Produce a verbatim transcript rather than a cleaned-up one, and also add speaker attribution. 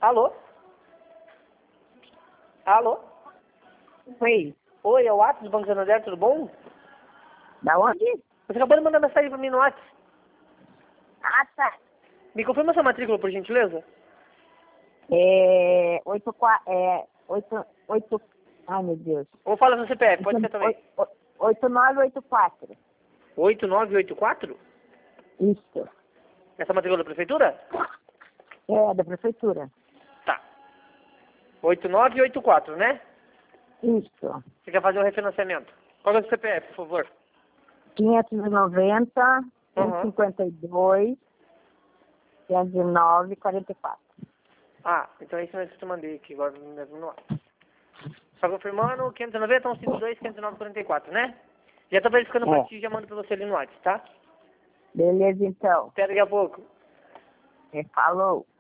Speaker 1: Alô? Alô?
Speaker 2: Oi.
Speaker 1: Oi, é o Atos do Banco Santander, tudo bom?
Speaker 2: Da onde?
Speaker 1: Você acabou de mandar mensagem pra mim no WhatsApp.
Speaker 2: Ah, tá.
Speaker 1: Me confirma sua matrícula, por gentileza?
Speaker 2: É... Oito... qua- É... Oito... Oito... Ai, meu Deus.
Speaker 1: Ou fala no C P F, pode ser também.
Speaker 2: Oito, oito, nove, oito, quatro.
Speaker 1: oito nove oito quatro?
Speaker 2: Isso.
Speaker 1: Essa matrícula da prefeitura?
Speaker 2: É, da prefeitura.
Speaker 1: Tá. oito nove oito quatro, né?
Speaker 2: Isso.
Speaker 1: Você quer fazer um refinanciamento? Qual é o C P F, por favor?
Speaker 2: quinhentos e noventa, cento
Speaker 1: Uhum.
Speaker 2: e cinquenta e dois, quinhentos e nove, quarenta e quatro.
Speaker 1: Ah, então é isso mesmo que eu te mandei aqui, agora mesmo no WhatsApp. Só confirmando, quinhentos e noventa, cento e cinquenta e dois, quinhentos e nove, quarenta e quatro, né? Já tô verificando pra
Speaker 2: É.
Speaker 1: ti, já mando pra você ali no WhatsApp, tá?
Speaker 2: Beleza, então.
Speaker 1: Até daqui a pouco.
Speaker 2: Falou.